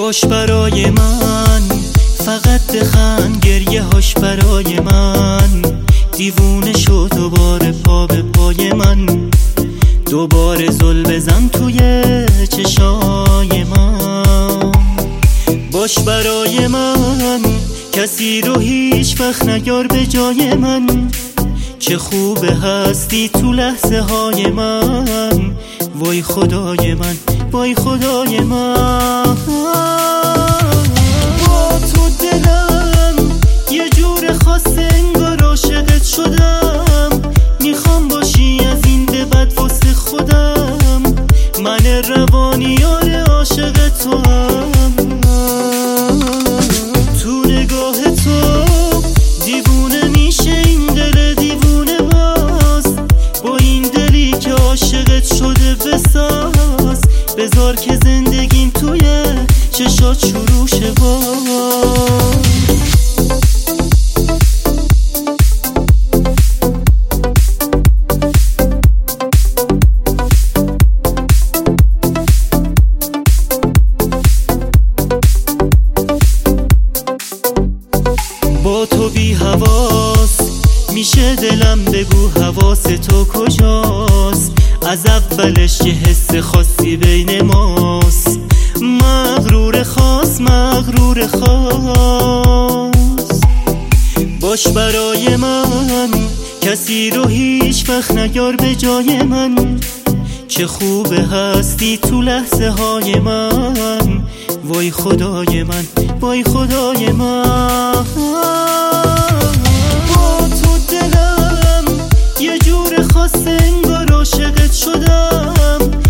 باش برای من، فقط بخند گریه هاش برای من. دیوونه شد دوباره پا به پای من، دوباره زل بزن توی چشای من. باش برای من، کسی رو هیچ وقت نیار به جای من. چه خوبه هستی تو لحظه های من، وای خدای من، وای خدای من. با تو دلم یه جور خاصه انگار عاشقت شدم. میخوام باشی از این به بعد واسه خودم، من روانی یار عاشق تو هم. تو نگاه تو دیوونه میشه این دل دیوونه باز. با این دلی که عاشقت شده بساز. بذار که زندگیم توی چشات شروع شه باز. با تو بی حواس میشه دلم، بگو حواس تو کجاست؟ از اولش یه حس خاصی بین ماست. مغرور خاص، مغرور خاص. باش برای من، کسی رو هیچ وقت نیار به جای من. چه خوبه هستی تو لحظه های من، وای خدای من، وای خدای من. با تو دلم یه جور خاصه انگار عاشقت شدم.